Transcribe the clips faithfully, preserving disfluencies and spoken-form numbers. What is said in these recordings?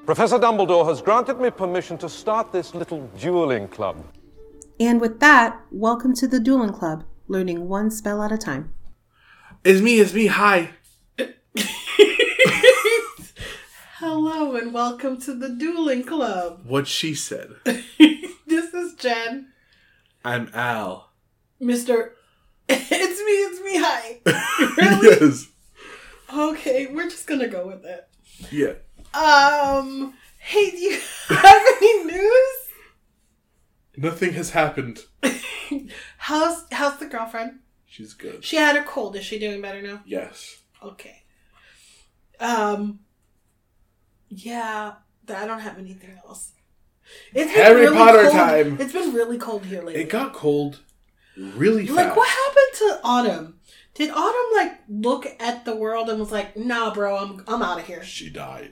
Professor Dumbledore has granted me permission to start this little dueling club. And with that, welcome to the Dueling Club, learning one spell at a time. It's me, it's me, hi. Hello and welcome to the Dueling Club. What she said. This is Jen. I'm Al. Mister It's me, it's me, hi. Really? Yes. Okay, we're just gonna go with it. Yeah. Um, hey, do you have any news? Nothing has happened. How's how's the girlfriend? She's good. She had a cold. Is she doing better now? Yes. Okay. Um. Yeah, I don't have anything else. It's been Harry really Potter cold. time. It's been really cold here lately. It got cold really fast. Like, what happened to Autumn? Did Autumn like look at the world and was like, "Nah, bro, I'm I'm out of here." She died.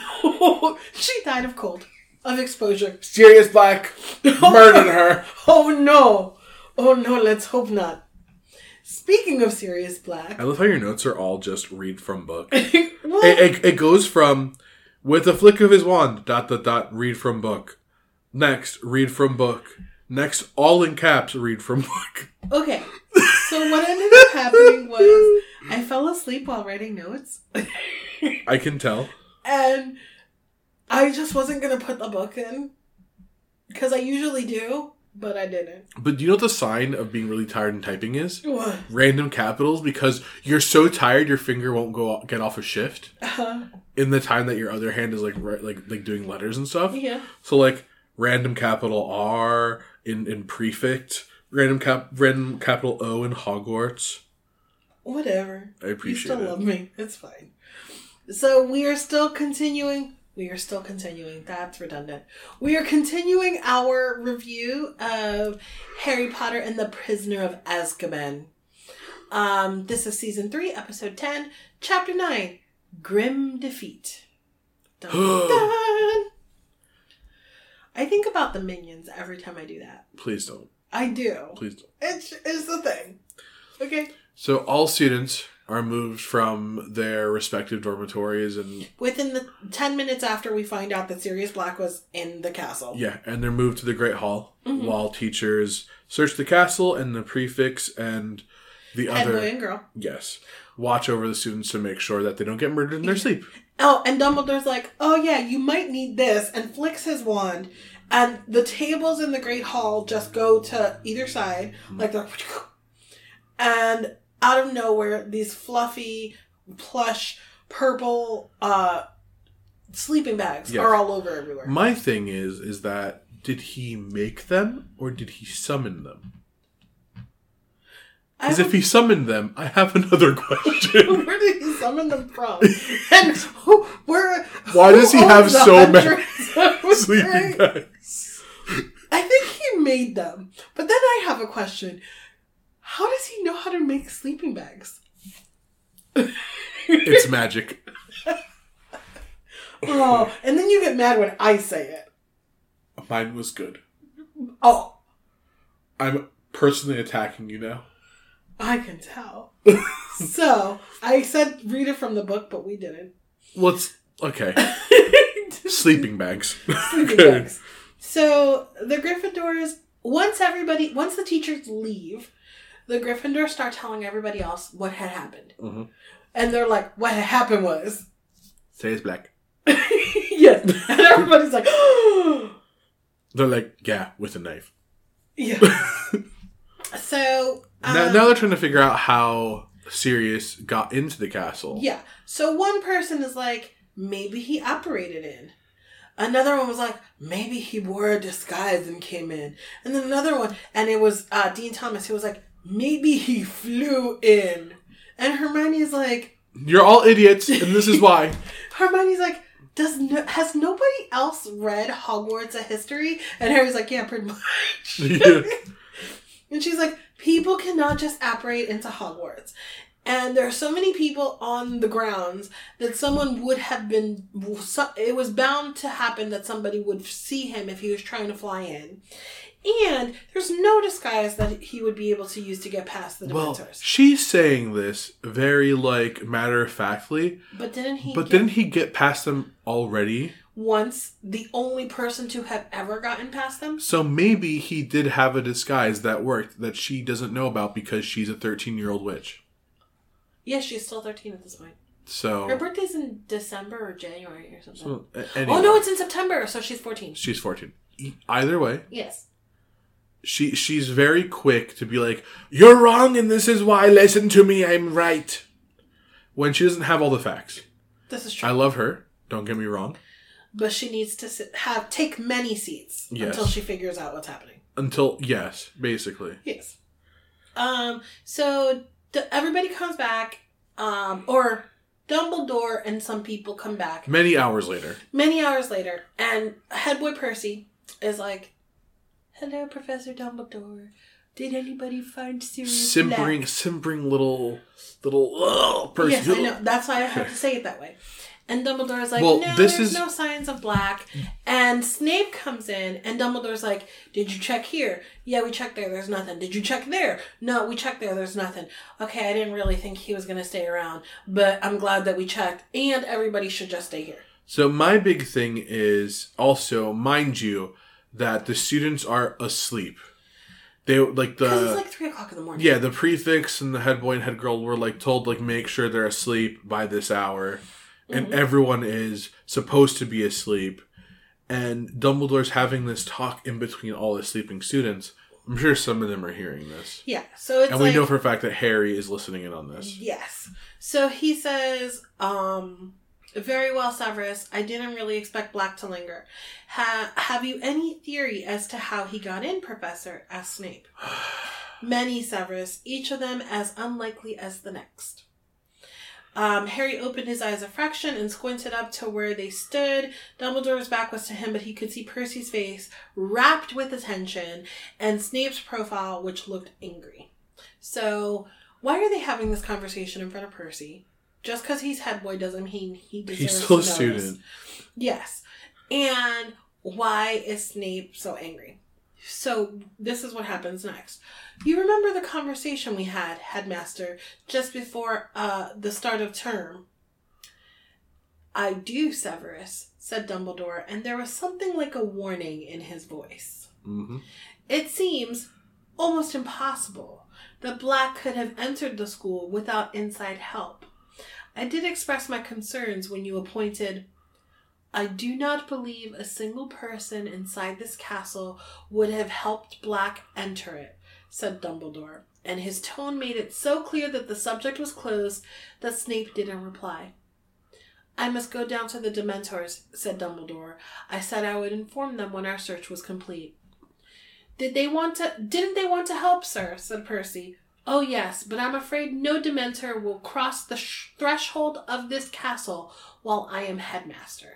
She died of cold, of exposure. Sirius Black murdered her. Oh no! Oh no! Let's hope not. Speaking of Sirius Black, I love how your notes are all just read from book. well, It, it, it goes from, with a flick of his wand, dot, dot, dot, read from book. Next, read from book. Next, all in caps, read from book. okay. So what ended up happening was I fell asleep while writing notes. I can tell. And I just wasn't going to put the book in. Because I usually do, but I didn't. But do you know what the sign of being really tired and typing is? What? Random capitals, because you're so tired your finger won't go get off a shift Uh-huh. in the time that your other hand is like right, like like doing letters and stuff. Yeah. So like random capital R in in prefect, random cap random capital O in Hogwarts. Whatever. I appreciate You still it. love me. It's fine. So we are still continuing. We are still continuing. That's redundant. We are continuing our review of Harry Potter and the Prisoner of Azkaban. Um, this is season three, episode ten, chapter nine, Grim Defeat. Dun, dun. I think about the minions every time I do that. Please don't. I do. Please don't. It's, it's the thing. Okay. So all students are moved from their respective dormitories and Within the ten minutes after we find out that Sirius Black was in the castle. yeah, and they're moved to the Great Hall Mm-hmm. while teachers search the castle and the prefects and the Head other boy and girl. yes, watch over the students to make sure that they don't get murdered in their sleep. Oh, and Dumbledore's like, oh yeah, you might need this, and flicks his wand, and the tables in the Great Hall just go to either side, like they're, and out of nowhere, these fluffy, plush, purple, uh, sleeping bags Yes. are all over everywhere. My thing is, is that did he make them or did he summon them? I Because if would- he summoned them, I have another question. Where did he summon them from? And who, where? Why who does he owns have the so many hundreds of sleeping bags? bags? I think he made them. But then I have a question. How does he know how to make sleeping bags? It's magic. Oh, and then you get mad when I say it. Mine was good. Oh, I'm personally attacking you now. I can tell. So, I said read it from the book, but we didn't. Let's okay. Sleeping bags. Sleeping Okay. bags. So, the Gryffindors, once everybody, once the teachers leave, the Gryffindors start telling everybody else what had happened. Mm-hmm. And they're like, what had happened was... Say it's black. Yes. And everybody's like, They're like, yeah, with a knife. yeah. So... Um, now, now they're trying to figure out how Sirius got into the castle. Yeah. So one person is like, maybe he operated in. Another one was like, maybe he wore a disguise and came in. And then another one, and it was uh, Dean Thomas, who was like, maybe he flew in. And Hermione's like... You're all idiots, and this is why. Hermione's like, Does no, has nobody else read Hogwarts A History? And Harry's like, yeah, pretty much. Yeah. And she's like, people cannot just apparate into Hogwarts. And there are so many people on the grounds that someone would have been... It was bound to happen that somebody would see him if he was trying to fly in. And there's no disguise that he would be able to use to get past the Dementors. Well, she's saying this very, like, matter-of-factly. But didn't he... But get, didn't he get past them already? once the only person to have ever gotten past them. So maybe he did have a disguise that worked that she doesn't know about because she's a thirteen-year-old witch. Yeah, she's still thirteen at this point. So her birthday's in December or January or something. So, anyway, oh no, it's in September, so she's fourteen. She's fourteen. Either way. Yes. She she's very quick to be like, "You're wrong and this is why. Listen to me, I'm right." When she doesn't have all the facts. This is true. I love her, don't get me wrong. But she needs to sit, have take many seats yes. until she figures out what's happening. Until yes, basically. Yes. Um so d- everybody comes back um or Dumbledore and some people come back. Many hours later. Many hours later. And Headboy Percy is like, "Hello, Professor Dumbledore. Did anybody find Sirius Simpering, Black?" simpering little, little, oh, Percy. Yes, I know. That's why I have to say it that way. And Dumbledore is like, well, no, this there's is... no signs of black. And Snape comes in, and Dumbledore's like, "Did you check here? Yeah, we checked there. There's nothing. Did you check there? No, we checked there. There's nothing. Okay, I didn't really think he was going to stay around, but I'm glad that we checked, and everybody should just stay here." So my big thing is also, mind you, that the students are asleep. They like the Because it's like three o'clock in the morning. Yeah, the prefix and the head boy and head girl were like told like make sure they're asleep by this hour, and mm-hmm. everyone is supposed to be asleep. And Dumbledore's having this talk in between all the sleeping students. I'm sure some of them are hearing this. Yeah, so it's and we like, know for a fact that Harry is listening in on this. Yes. So he says, um, "Very well, Severus. I didn't really expect Black to linger. Ha- have you any theory as to how he got in, Professor?" asked Snape. "Many, Severus. Each of them as unlikely as the next." Um, Harry opened his eyes a fraction and squinted up to where they stood. Dumbledore's back was to him, but he could see Percy's face, rapt with attention, and Snape's profile, which looked angry. So, why are they having this conversation in front of Percy? Just because he's head boy doesn't mean he deserves He's still a to know student. this. Yes. And why is Snape so angry? So, this is what happens next. You remember the conversation we had, Headmaster, just before uh, the start of term? "I do, Severus," said Dumbledore, and there was something like a warning in his voice. Mm-hmm. "It seems almost impossible that Black could have entered the school without inside help. I did express my concerns when you appointed... I do not believe a single person inside this castle would have helped Black enter it," said Dumbledore, and his tone made it so clear that the subject was closed that Snape didn't reply. "I must go down to the Dementors," said Dumbledore. "I said I would inform them when our search was complete." Did they want to? Didn't they want to help, sir?" said Percy. "Oh, yes, but I'm afraid no Dementor will cross the sh- threshold of this castle while I am headmaster."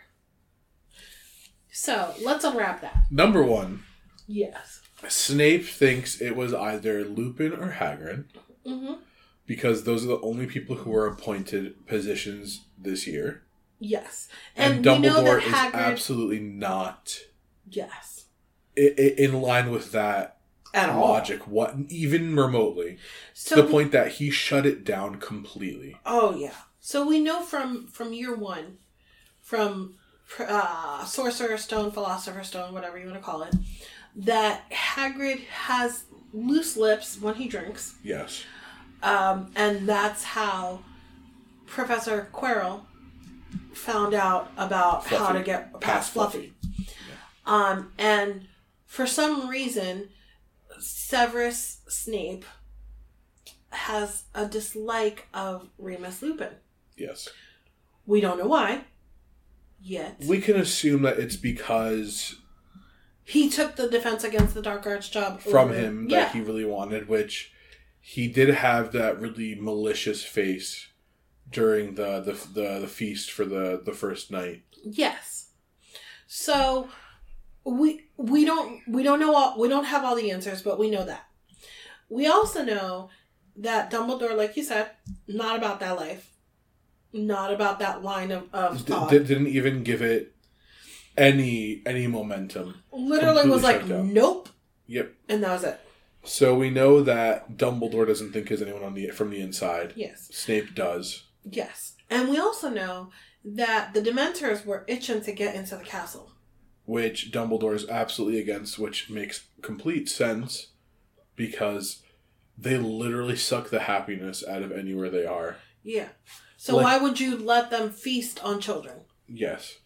So, let's unwrap that. Number one. Yes. Snape thinks it was either Lupin or Hagrid. Mm-hmm. Because those are the only people who were appointed positions this year. Yes. And, and Dumbledore we know that Hagrid... is absolutely not... Yes. In line with that At logic, all. What even remotely. So to the point that he shut it down completely. Oh, yeah. So we know from, from year one, from... Uh, Sorcerer's Stone, Philosopher's Stone, whatever you want to call it, that Hagrid has loose lips when he drinks. Yes. Um, and that's how Professor Quirrell found out about Fluffy. how to get past, past Fluffy. Fluffy. Yeah. Um, and for some reason, Severus Snape has a dislike of Remus Lupin. Yes. We don't know why. Yet. We can assume that it's because he took the Defense Against the Dark Arts job from over. him that yeah. he really wanted, which he did have that really malicious face during the the the, the feast for the, the first night. Yes. So we we don't we don't know all we don't have all the answers, but we know that. We also know that Dumbledore, like you said, not about that life. Not about that line of, of thought. D- didn't even give it any any momentum. Literally Completely was like, nope. Yep. And that was it. So we know that Dumbledore doesn't think there's anyone on the from the inside. Yes. Snape does. Yes. And we also know that the Dementors were itching to get into the castle. Which Dumbledore is absolutely against, which makes complete sense because they literally suck the happiness out of anywhere they are. Yeah. So Like- why would you let them feast on children? Yes.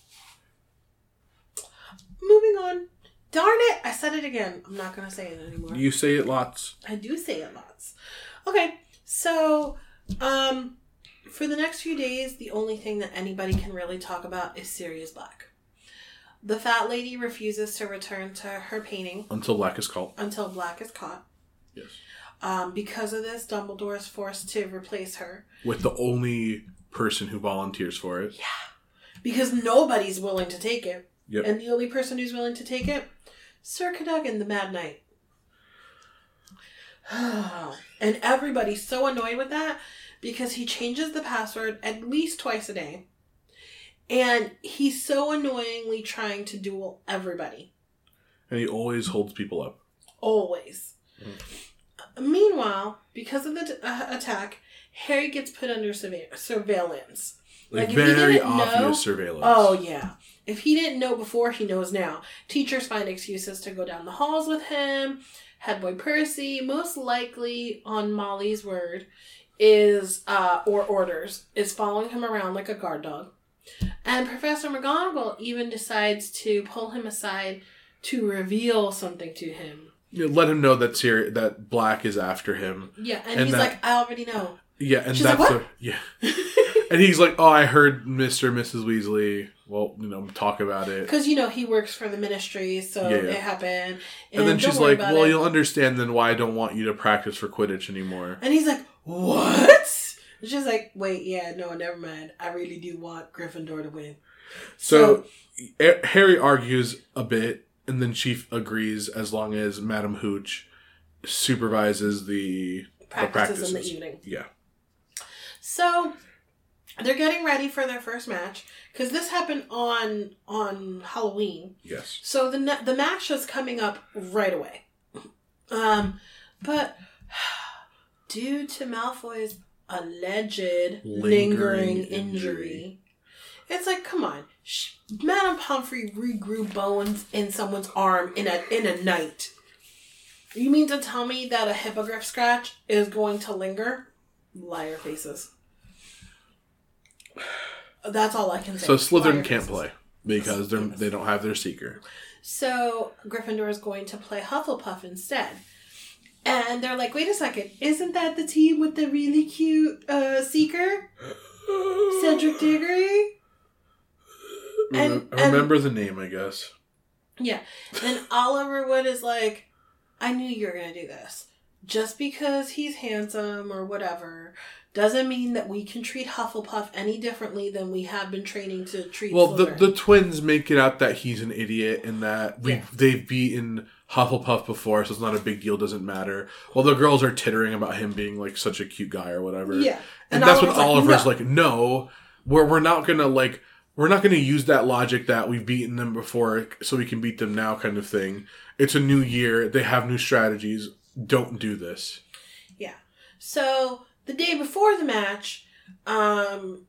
Moving on. Darn it! I said it again. I'm not going to say it anymore. You say it lots. I do say it lots. Okay, so um, for the next few days, the only thing that anybody can really talk about is Sirius Black. The fat lady refuses to return to her painting Until Black is called. until Black is caught. Yes. Um, because of this, Dumbledore is forced to replace her. With the only person who volunteers for it. Because nobody's willing to take it. Yep. And the only person who's willing to take it, Sir Cadogan, the Mad Knight. And everybody's so annoyed with that because he changes the password at least twice a day. And he's so annoyingly trying to duel everybody. And he always holds people up. Always. Mm. Meanwhile, because of the t- uh, attack, Harry gets put under surve- surveillance. Like, Like, if he very didn't obvious know- surveillance. Oh, yeah. If he didn't know before, he knows now. Teachers find excuses to go down the halls with him. Headboy Percy, most likely on Molly's word, is, uh, or orders, is following him around like a guard dog. And Professor McGonagall even decides to pull him aside to reveal something to him. You know, let him know that Siri- that Black is after him. Yeah, and, And he's that- like, I already know. Yeah, and She's that's like, the, "What?" yeah. And he's like, "Oh, I heard Mister and Missus Weasley. Well, you know, talk about it." Because, you know, he works for the ministry, so Yeah, yeah. it happened. And, then don't she's worry like, about "Well, it." you'll understand then why I don't want you to practice for Quidditch anymore." And he's like, what? And she's like, wait, yeah, no, never mind. I really do want Gryffindor to win. So, A- Harry argues a bit, and then Chief agrees as long as Madam Hooch supervises the Practices, the practices. in the evening. Yeah. So they're getting ready for their first match because this happened on on Halloween. Yes. So the ne- the match is coming up right away. Um, but due to Malfoy's alleged lingering, Lingering injury, injury. it's like, come on, Sh- Madame Pomfrey regrew bones in someone's arm in a in a night. You mean to tell me that a hippogriff scratch is going to linger? Liar faces. That's all I can say. So Slytherin Liar can't faces. play because they Yes. they don't have their Seeker. So Gryffindor is going to play Hufflepuff instead. And they're like, wait a second, isn't that the team with the really cute uh, Seeker? Cedric Diggory? And- Remem- remember the name, I guess. Yeah. And Oliver Wood is like, I knew you were going to do this. Just because he's handsome or whatever doesn't mean that we can treat Hufflepuff any differently than we have been training to treat Well, the Slytherin. the twins make it out that he's an idiot and that we Yeah. they've beaten Hufflepuff before, so it's not a big deal. Doesn't matter. Well, the girls are tittering about him being like such a cute guy or whatever. Yeah. and, And that's when Oliver's like, Oliver's "No." like, "No, we're we're not gonna like we're not gonna use that logic that we've beaten them before, so we can beat them now, kind of thing. It's a new year. They have new strategies. Don't do this." Yeah. So the day before the match, um,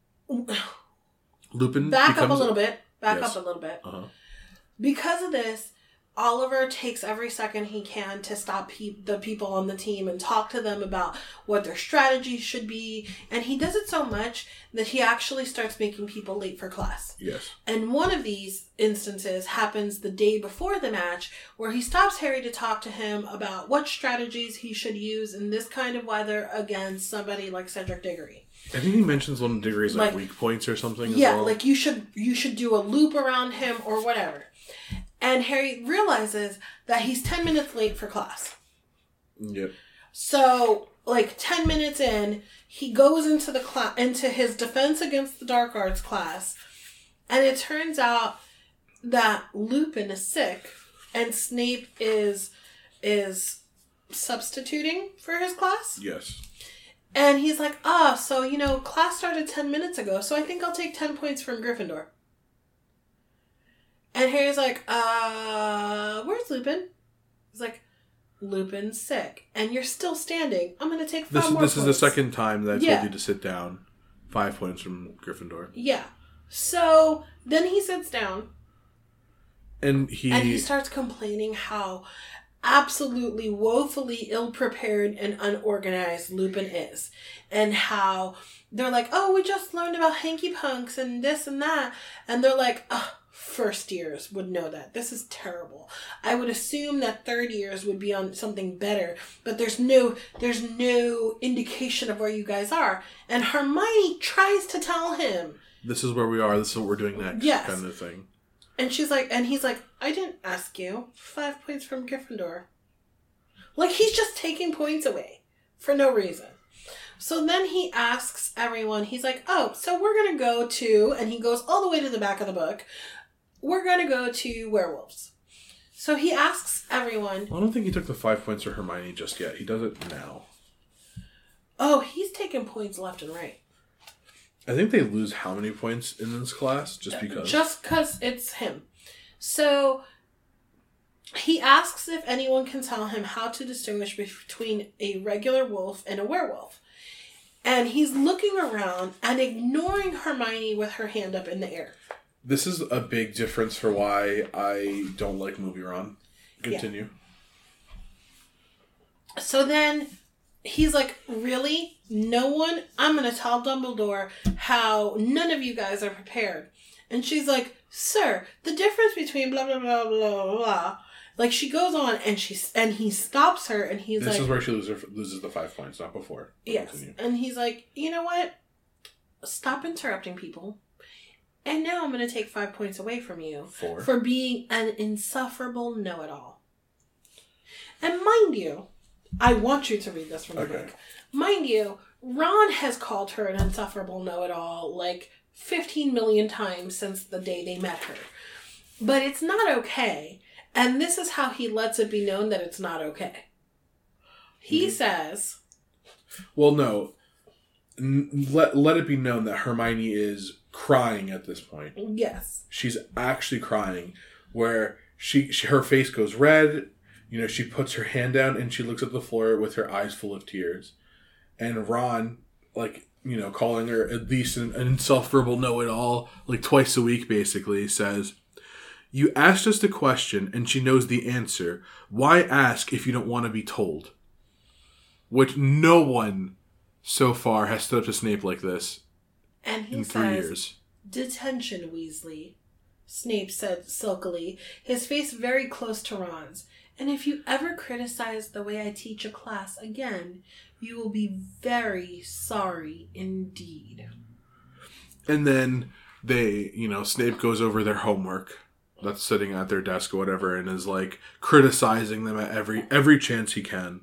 Lupin back becomes up a little bit. Back Yes. up a little bit. Uh-huh. Because of this, Oliver takes every second he can to stop pe- the people on the team and talk to them about what their strategies should be. And he does it so much that he actually starts making people late for class. Yes. And one of these instances happens the day before the match, where he stops Harry to talk to him about what strategies he should use in this kind of weather against somebody like Cedric Diggory. I think he mentions one of Diggory's like, Like- weak points or something. Yeah, as well. like you should you should do a loop around him or whatever. And Harry realizes that he's ten minutes late for class. Yep. So, like ten minutes in, he goes into the class into his Defense Against the Dark Arts class, and it turns out that Lupin is sick and Snape is is substituting for his class. Yes. And he's like, "Ah, so you know, class started ten minutes ago, so I think I'll take ten points from Gryffindor." And Harry's like, uh, where's Lupin? He's like, Lupin's sick. And you're still standing. I'm going to take five This more this is the points." second time that I Yeah. told you to sit down. Five points from Gryffindor. Yeah. So then he sits down And he... and he starts complaining how absolutely woefully ill-prepared and unorganized Lupin is. And how they're like, oh, we just learned about hanky punks and this and that. And they're like, oh, first years would know that. This is terrible. I would assume that third years would be on something better, but there's no there's no indication of where you guys are. And Hermione tries to tell him, this is where we are, this is what we're doing next, yes. kind of thing. And she's like, and he's like, I didn't ask you. Five points from Gryffindor. Like, he's just taking points away for no reason. So then he asks everyone, he's like, oh, so we're going to go to, and he goes all the way to the back of the book, we're going to go to werewolves. So he asks everyone. I don't think he took the five points for Hermione just yet. He does it now. Oh, he's taking points left and right. I think they lose how many points in this class just because? Just because it's him. So he asks if anyone can tell him how to distinguish between a regular wolf and a werewolf. And he's looking around and ignoring Hermione with her hand up in the air. This is a big difference for why I don't like Movie Ron. Continue. Yeah. So then he's like, really? No one? I'm going to tell Dumbledore how none of you guys are prepared. And she's like, sir, the difference between blah, blah, blah, blah, blah, blah. Like, she goes on and she and he stops her and he's this like... This is where she loses, loses the five points, not before. Yes. Continue. And he's like, you know what? Stop interrupting people. And now I'm going to take five points away from you. Four. For being an insufferable know-it-all. And mind you, I want you to read this from the okay. book. Mind you, Ron has called her an insufferable know-it-all like fifteen million times since the day they met her. But it's not okay. And this is how he lets it be known that it's not okay. He mm-hmm. says... Well, no. N- let, let it be known that Hermione is crying at this point. Yes. She's actually crying. Where she, she her face goes red. You know, she puts her hand down and she looks at the floor with her eyes full of tears. And Ron, like, you know, calling her at least an, an insufferable know-it-all, like twice a week basically, says... You asked us the question, and she knows the answer. Why ask if you don't want to be told? Which no one so far has stood up to Snape like this and he in says, three years. Detention, Weasley, Snape said silkily, his face very close to Ron's. And if you ever criticize the way I teach a class again, you will be very sorry indeed. And then they, you know, Snape goes over their homework. That's sitting at their desk or whatever, and is like criticizing them at every every chance he can.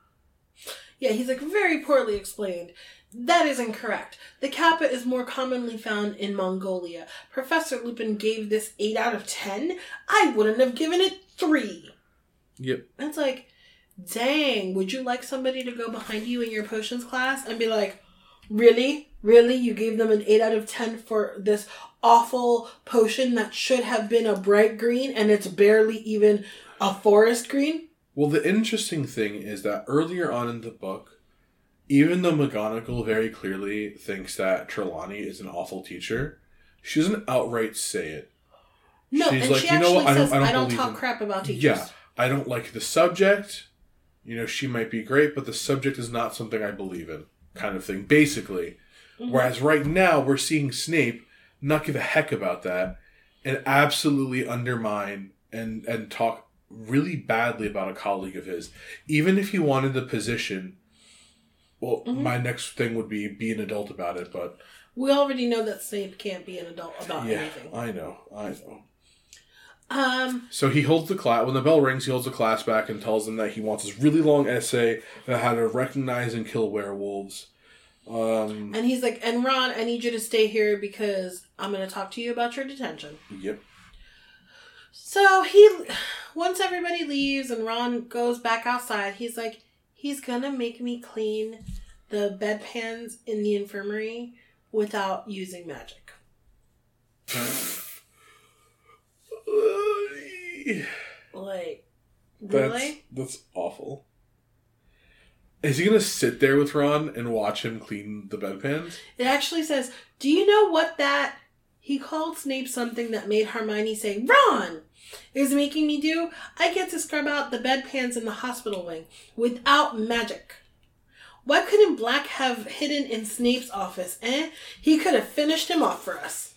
Yeah, he's like, very poorly explained. That is incorrect. The kappa is more commonly found in Mongolia. Professor Lupin gave this eight out of ten. I wouldn't have given it three. Yep. It's like, dang, would you like somebody to go behind you in your potions class and be like, really? Really? You gave them an eight out of ten for this awful potion that should have been a bright green and it's barely even a forest green? Well, the interesting thing is that earlier on in the book, even though McGonagall very clearly thinks that Trelawney is an awful teacher, she doesn't outright say it. No, She's and like, she you actually know what? I don't, says, I don't, I don't believe talk in... crap about teachers. Yeah, I don't like the subject. You know, she might be great, but the subject is not something I believe in, kind of thing, basically. Mm-hmm. Whereas right now, we're seeing Snape not give a heck about that and absolutely undermine and, and talk really badly about a colleague of his. Even if he wanted the position, well, mm-hmm. my next thing would be be an adult about it, but... We already know that Snape can't be an adult about yeah, anything. I know, I know. Um, so he holds the class, when the bell rings, he holds the class back and tells them that he wants this really long essay about how to recognize and kill werewolves. Um, and he's like, and Ron, I need you to stay here because I'm going to talk to you about your detention. Yep. So he, once everybody leaves and Ron goes back outside, he's like, he's going to make me clean the bedpans in the infirmary without using magic. Like, really? That's, that's awful. Is he going to sit there with Ron and watch him clean the bedpans? It actually says, do you know what that... He called Snape something that made Hermione say, Ron! Is making me do? I get to scrub out the bedpans in the hospital wing without magic. What couldn't Black have hidden in Snape's office, eh? He could have finished him off for us.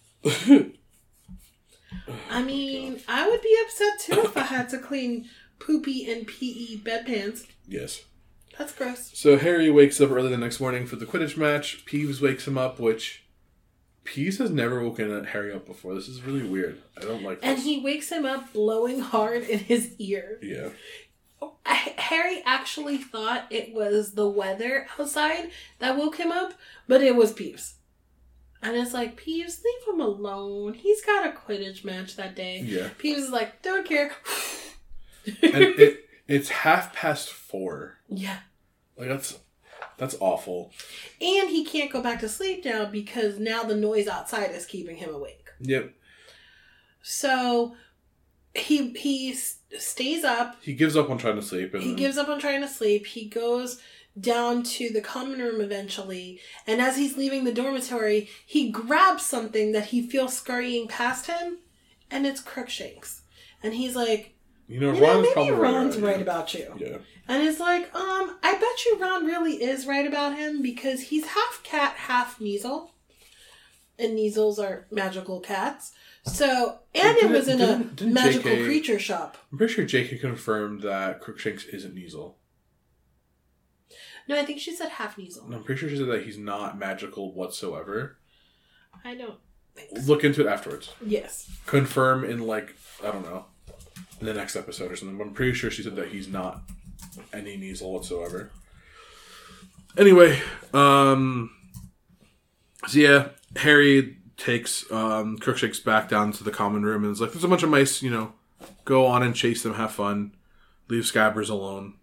I mean, I would be upset too if I had to clean poopy and P E bedpans. Yes. That's gross. So Harry wakes up early the next morning for the Quidditch match. Peeves wakes him up, which Peeves has never woken Harry up before. This is really weird. I don't like this. And he wakes him up blowing hard in his ear. Yeah. Harry actually thought it was the weather outside that woke him up, but it was Peeves. And it's like, Peeves, leave him alone. He's got a Quidditch match that day. Yeah. Peeves is like, don't care. And it, it's half past four. Yeah. Like, that's that's awful. And he can't go back to sleep now because now the noise outside is keeping him awake. Yep. So he he stays up. He gives up on trying to sleep. And He gives up on trying to sleep. He goes down to the common room eventually. And as he's leaving the dormitory, he grabs something that he feels scurrying past him. And it's Crookshanks. And he's like, You know, you know Ron's maybe probably Ron's right, right about you. Yeah. And it's like, um, I bet you Ron really is right about him because he's half cat, half Kneasel. And Kneasels are magical cats. So, and it Didn't- was in a didn't- didn't magical J K creature shop. I'm pretty sure J K confirmed that Crookshanks isn't Kneasel. No, I think she said half Kneasel. No, I'm pretty sure she said that he's not magical whatsoever. I don't think so. Look into it afterwards. Yes. Confirm in, like, I don't know, in the next episode or something. But I'm pretty sure she said that he's not any Kneasel whatsoever. Anyway, um... So yeah, Harry takes um, Crookshanks back down to the common room and is like, there's a bunch of mice, you know, go on and chase them, have fun. Leave Scabbers alone.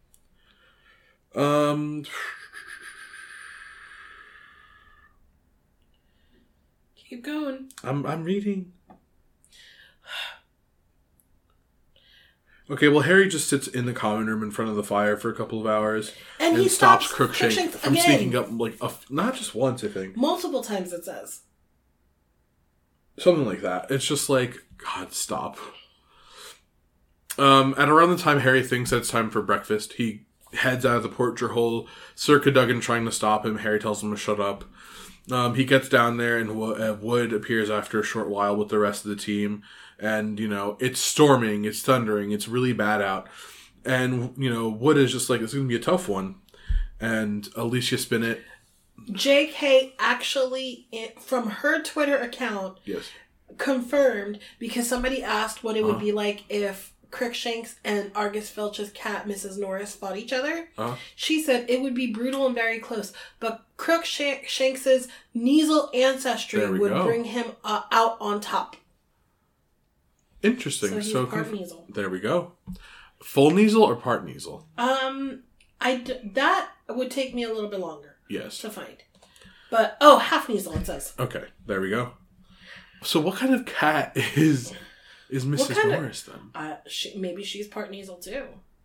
Um... Keep going. I'm I'm reading. Okay, well, Harry just sits in the common room in front of the fire for a couple of hours And and, he stops, stops Crookshanks Crookshanks from again. sneaking up, like, a, not just once, I think. Multiple times it says. Something like that. It's just like, God, stop. Um, at around the time Harry thinks that it's time for breakfast, he heads out of the portrait hole. Sir Cadogan trying to stop him. Harry tells him to shut up. Um, he gets down there, and Wo- uh, Wood appears after a short while with the rest of the team. And, you know, it's storming, it's thundering, it's really bad out. And, you know, Wood is just like, it's going to be a tough one. And Alicia Spinnet... J K actually, from her Twitter account, Yes. confirmed, because somebody asked what it would Uh-huh. be like if Crookshanks and Argus Filch's cat, Missus Norris, fought each other. Uh-huh. She said it would be brutal and very close, but Crookshanks's Kneasel ancestry There we would go. bring him uh, out on top. Interesting. So he's So part conf- Kneasel. There we go. Full Kneasel or part Kneasel? Um, I d- that would take me a little bit longer Yes. to find. But, oh, half Kneasel, it says. Okay, there we go. So what kind of cat is is Missus kind of- Norris then? Uh, she, maybe she's part Kneasel too.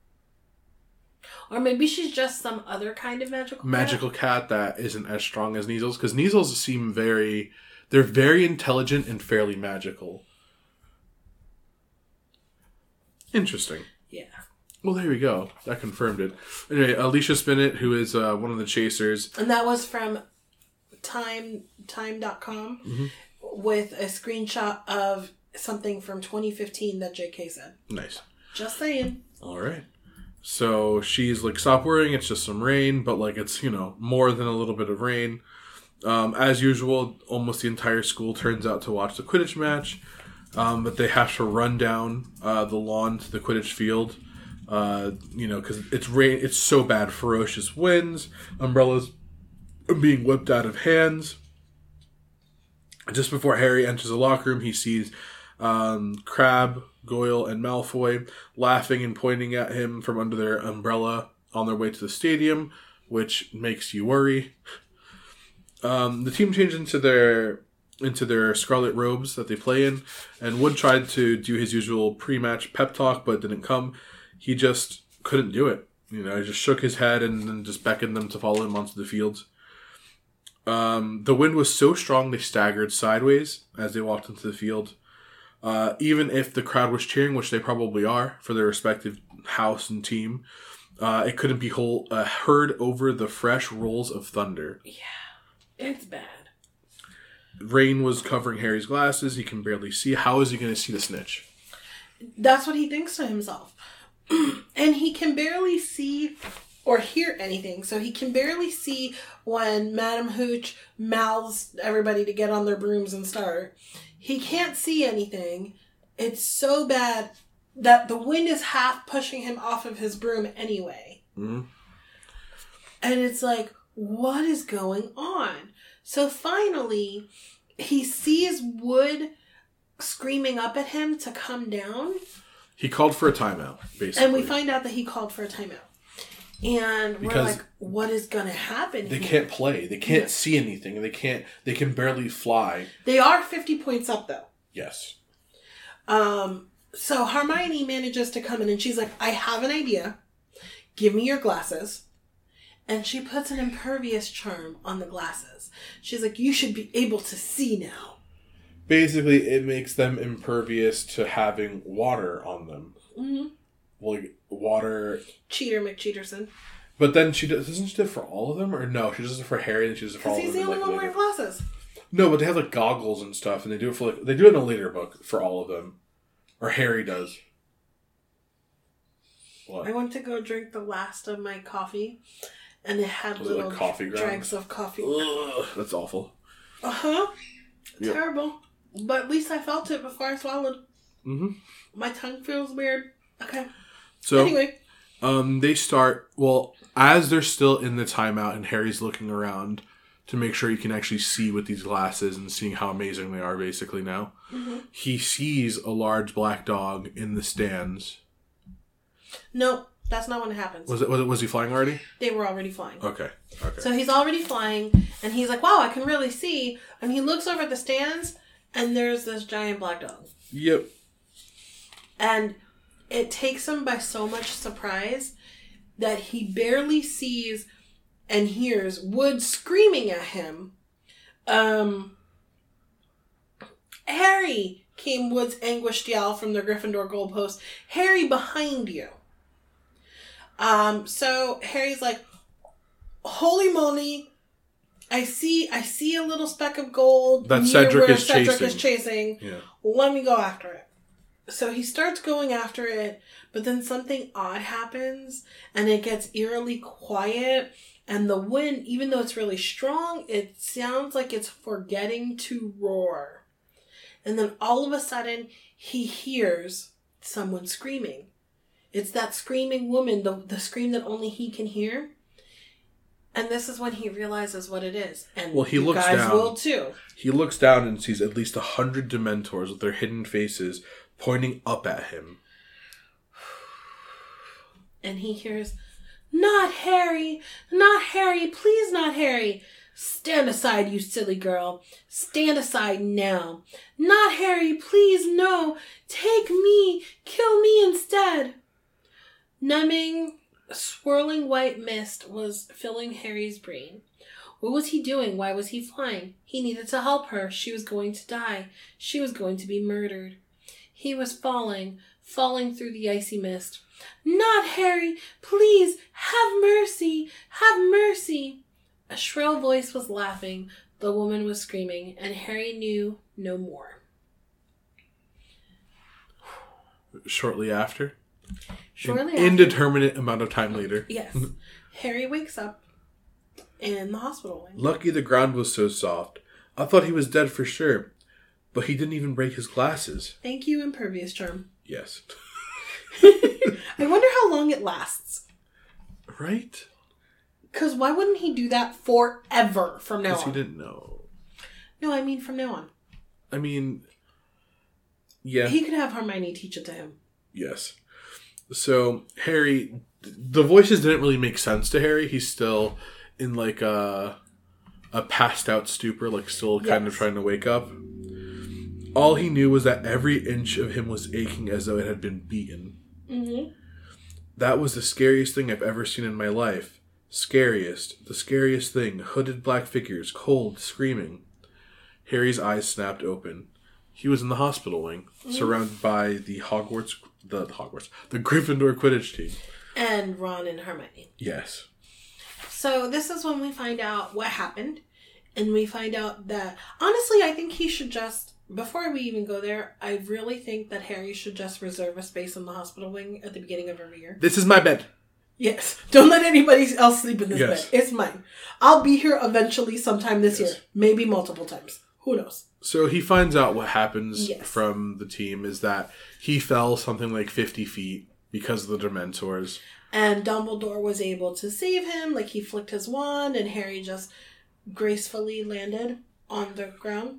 Or maybe she's just some other kind of magical cat. Magical cat that isn't as strong as Kneasels, because Kneasels seem very, they're very intelligent and fairly magical. Interesting. Yeah. Well, there we go. That confirmed it. Anyway, Alicia Spinnet, who is uh, one of the chasers. And that was from time time dot com Mm-hmm. with a screenshot of something from twenty fifteen that J K said. Nice. Just saying. All right. So she's like, stop worrying, it's just some rain, but like it's, you know, more than a little bit of rain. Um, as usual, almost the entire school turns out to watch the Quidditch match, um, but they have to run down uh, the lawn to the Quidditch field, uh, you know, because it's rain. It's so bad, ferocious winds, umbrellas are being whipped out of hands. Just before Harry enters the locker room, he sees um, Crabbe, Goyle, and Malfoy laughing and pointing at him from under their umbrella on their way to the stadium, which makes you worry. Um, the team changed into their into their scarlet robes that they play in, and Wood tried to do his usual pre-match pep talk, but didn't come. He just couldn't do it. You know, he just shook his head and then just beckoned them to follow him onto the fields. Um, the wind was so strong they staggered sideways as they walked into the field. Uh, even if the crowd was cheering, which they probably are for their respective house and team, uh, it couldn't be whole, uh, heard over the fresh rolls of thunder. Yeah, it's bad. Rain was covering Harry's glasses. He can barely see. How is he going to see the snitch? That's what he thinks to himself. And he can barely see or hear anything. So he can barely see when Madam Hooch mouths everybody to get on their brooms and start. He can't see anything. It's so bad that the wind is half pushing him off of his broom anyway. Mm-hmm. And it's like, what is going on? So finally, he sees Wood screaming up at him to come down. He called for a timeout, basically. And we find out that he called for a timeout. And we're Because like, what is going to happen They here? can't play. They can't Yeah. see anything. They can't. They can barely fly. They are fifty points up, though. Yes. Um, so Hermione manages to come in and she's like, I have an idea. Give me your glasses. And she puts an impervious charm on the glasses. She's like, you should be able to see now. Basically, it makes them impervious to having water on them. Mm-hmm. Like, water... Cheater McCheaterson. But then she does, doesn't she do it for all of them? Or no, she does it for Harry and she does it for all Because of he's them. the only like, one later. wearing glasses. No, but they have like goggles and stuff, and they do it for like they do it in a later book for all of them, or Harry does. What? I went to go drink the last of my coffee, and it had Was it, little like, coffee grounds? dregs of coffee. Ugh, that's awful. Uh huh. Yep. Terrible. But at least I felt it before I swallowed. Mm-hmm. My tongue feels weird. Okay. So Anyway, um, they start well as they're still in the timeout, and Harry's looking around to make sure he can actually see with these glasses and seeing how amazing they are. Basically, now mm-hmm. he sees a large black dog in the stands. No, that's not when it happens. Was it? Was, it, was he flying already? They were already flying. Okay. Okay. So he's already flying, and he's like, wow, I can really see. And he looks over at the stands, and there's this giant black dog. Yep. And it takes him by so much surprise that he barely sees and hears Wood screaming at him. Um, Harry, came Wood's anguished yell from the Gryffindor goalpost. Harry, behind you. Um, so Harry's like, holy moly, I see I see a little speck of gold That near Cedric where is Cedric chasing. is chasing. Yeah. Let me go after it. So he starts going after it, but then something odd happens, and it gets eerily quiet, and the wind, even though it's really strong, it sounds like it's forgetting to roar. And then all of a sudden, he hears someone screaming. It's that screaming woman, the, the scream that only he can hear. And this is when he realizes what it is. And Well, he you looks guys down. will too. He looks down and sees at least a hundred Dementors with their hidden faces pointing up at him. And he hears, not Harry, not Harry, please not Harry. Stand aside, you silly girl. Stand aside now. Not Harry, please no. Take me, kill me instead. Numbing, swirling white mist was filling Harry's brain. What was he doing? Why was he flying? He needed to help her. She was going to die. She was going to be murdered. He was falling, falling through the icy mist. Not Harry! Please, have mercy! Have mercy! A shrill voice was laughing, the woman was screaming, and Harry knew no more. Shortly after, Shortly an after, indeterminate amount of time later. yes, Harry wakes up in the hospital wing. Lucky the ground was so soft. I thought he was dead for sure. But he didn't even break his glasses. Thank you, Impervious Charm. Yes. I wonder how long it lasts. Right? Because why wouldn't he do that forever from now Because he on? didn't know. No, I mean from now on. I mean, yeah. He could have Hermione teach it to him. Yes. So, Harry, the voices didn't really make sense to Harry. He's still in like a, a passed out stupor, like still kind Yes. of trying to wake up. All he knew was that every inch of him was aching as though it had been beaten. Mm-hmm. That was the scariest thing I've ever seen in my life. Scariest. The scariest thing. Hooded black figures. Cold. Screaming. Harry's eyes snapped open. He was in the hospital wing, mm. surrounded by the Hogwarts... The Hogwarts. The Gryffindor Quidditch team. And Ron and Hermione. Yes. So this is when we find out what happened. And we find out that... Honestly, I think he should just... Before we even go there, I really think that Harry should just reserve a space in the hospital wing at the beginning of every year. This is my bed. Yes. Don't let anybody else sleep in this yes. bed. It's mine. I'll be here eventually sometime this yes. year. Maybe multiple times. Who knows? So he finds out what happens yes. from the team is that he fell something like fifty feet because of the Dementors. And Dumbledore was able to save him. Like, he flicked his wand and Harry just gracefully landed on the ground.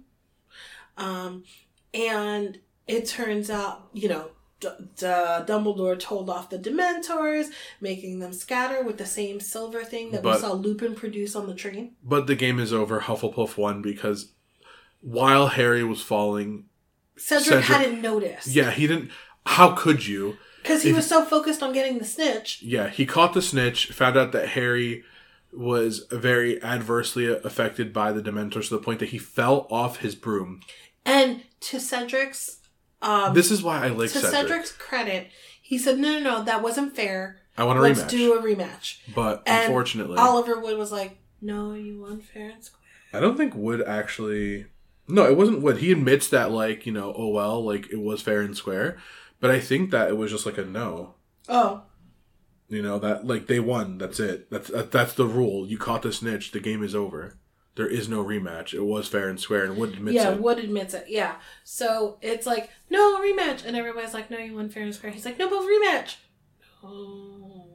Um, and it turns out, you know, D- D- Dumbledore told off the Dementors, making them scatter with the same silver thing that but, we saw Lupin produce on the train. But the game is over. Hufflepuff won because while Harry was falling... Cedric, Cedric hadn't noticed. Yeah, he didn't... How could you? Because he if, was so focused on getting the snitch. Yeah, he caught the snitch, found out that Harry was very adversely affected by the Dementors to the point that he fell off his broom. And to Cedric's... Um, this is why I like to Cedric. Cedric's credit, he said, no, no, no, that wasn't fair. I want a Let's rematch. Let's do a rematch. But and unfortunately... Oliver Wood was like, no, you won fair and square. I don't think Wood actually... No, it wasn't Wood. He admits that, like, you know, oh well, like, it was fair and square. But I think that it was just like a no. Oh. You know, that, like, they won. That's it. That's that, that's the rule. You caught the snitch. The game is over. There is no rematch. It was fair and square, and Wood admits yeah, it. Yeah, Wood admits it. Yeah. So it's like, no, rematch. And everybody's like, no, you won fair and square. He's like, no, but rematch. Oh.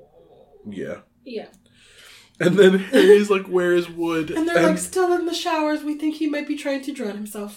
Yeah. Yeah. And then Harry's like, where is Wood? And they're and... like, still in the showers. We think he might be trying to drown himself.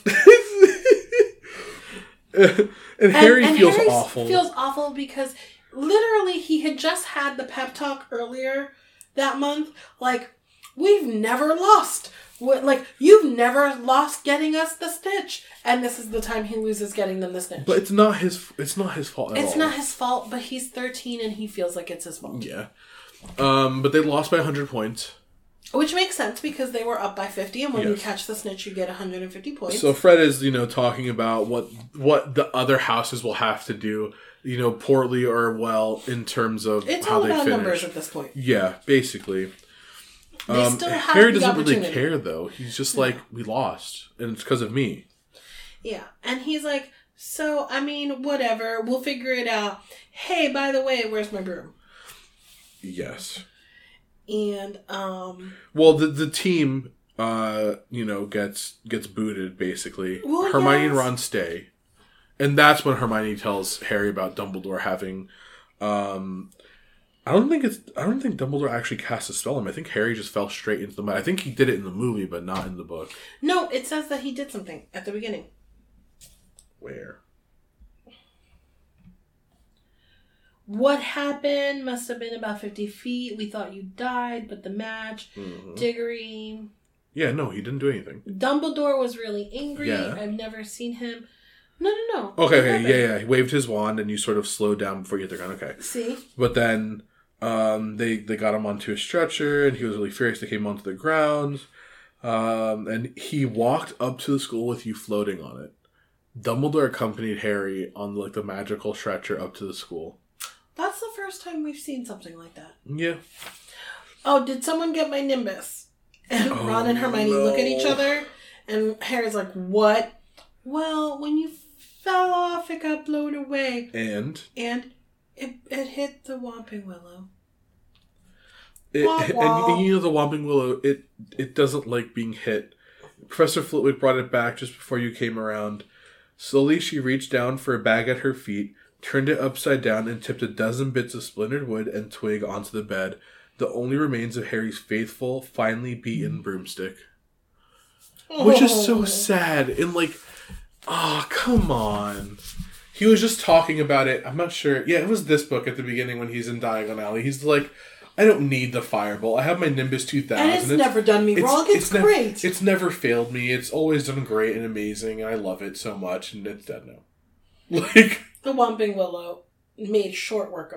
and, and Harry and feels Harry awful. feels awful because literally he had just had the pep talk earlier that month. Like, we've never lost. Like, you've never lost getting us the snitch. And this is the time he loses getting them the snitch. But it's not his It's not his fault at it's all. It's not his fault, but he's thirteen and he feels like it's his fault. Yeah. Um, but they lost by one hundred points. Which makes sense because they were up by fifty, and when yes. you catch the snitch, you get one hundred fifty points. So Fred is, you know, talking about what what the other houses will have to do, you know, poorly or well in terms of it's how all they about finish. Numbers at this point. Yeah, basically. They um, still have Harry the doesn't really opportunity. care though. He's just like, we lost, and it's because of me. Yeah, and he's like, so I mean, whatever, we'll figure it out. Hey, by the way, where's my broom? Yes. And um well the the team uh you know gets gets booted basically. Well, Hermione yes. and Ron stay. And that's when Hermione tells Harry about Dumbledore having um I don't think it's I don't think Dumbledore actually cast a spell on him. I think Harry just fell straight into the mud. I think he did it in the movie but not in the book. No, it says that he did something at the beginning. Where? What happened must have been about fifty feet. We thought you died, but the match, mm-hmm. Diggory. Yeah, no, he didn't do anything. Dumbledore was really angry. Yeah. I've never seen him. No, no, no. Okay, okay, yeah, yeah. He waved his wand and you sort of slowed down before you hit the ground. Okay. See? But then um, they, they got him onto a stretcher and he was really furious. They came onto the ground. Um, and he walked up to the school with you floating on it. Dumbledore accompanied Harry on like the magical stretcher up to the school. That's the first time we've seen something like that. Yeah. Oh, did someone get my Nimbus? And oh, Ron and Hermione no. look at each other, and Harry's like, what? Well, when you fell off, it got blown away. And? And it it hit the Whomping Willow. It, wah, and, wah. and you know the Whomping Willow, it, it doesn't like being hit. Professor Flitwick brought it back just before you came around. Slowly she reached down for a bag at her feet, turned it upside down, and tipped a dozen bits of splintered wood and twig onto the bed, the only remains of Harry's faithful, finely beaten broomstick. Oh. Which is so sad. And like, oh, come on. He was just talking about it. I'm not sure. Yeah, it was this book at the beginning when he's in Diagon Alley. He's like, I don't need the Fireball. I have my Nimbus two thousand. And it's, it's never done me it's, wrong. It's, it's great. Nev- it's never failed me. It's always done great and amazing, and I love it so much, and it's dead now. Like... The Whomping Willow made short work of it.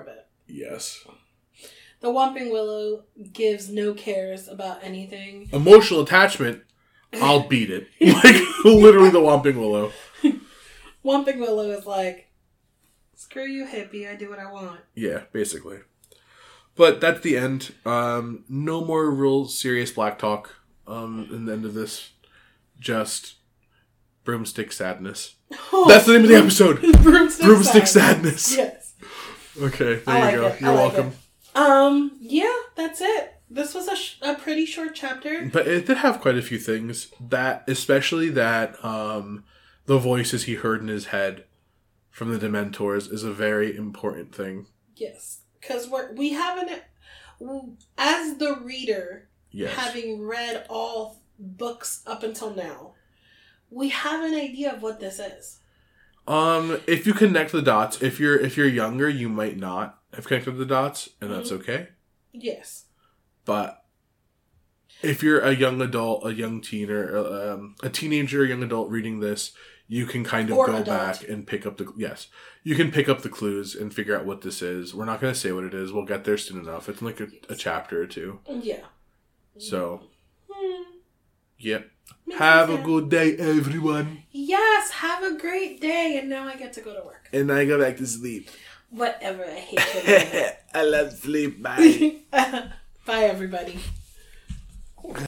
Yes. The Whomping Willow gives no cares about anything. Emotional attachment, I'll beat it. Like, literally the Whomping Willow. Whomping Willow is like, screw you, hippie, I do what I want. Yeah, basically. But that's the end. Um, no more real serious black talk um, in the end of this. Just broomstick sadness. Oh, that's the name of the episode. Broomstick, broomstick sadness. sadness. Yes. Okay, there I like you go. it. You're I like welcome. it. Um, yeah, that's it. This was a, sh- a pretty short chapter. But it did have quite a few things. That, especially that um, the voices he heard in his head from the Dementors is a very important thing. Yes. Because we're, we haven't, as the reader, Yes. having read all books up until now, we have an idea of what this is. Um, if you connect the dots, if you're if you're younger, you might not have connected the dots, and that's Mm-hmm. okay. Yes. But if you're a young adult, a young teen, or um, a teenager, a young adult reading this, you can kind of Or go adult. back and pick up the yes, you can pick up the clues and figure out what this is. We're not going to say what it is. We'll get there soon enough. It's in like a, a chapter or two. Yeah. So, Hmm. yep. Makes Have sense. a good day, everyone. Yes, have a great day, and now I get to go to work. And I go back to sleep. Whatever, I hate you. I love sleep. Bye. Bye, everybody.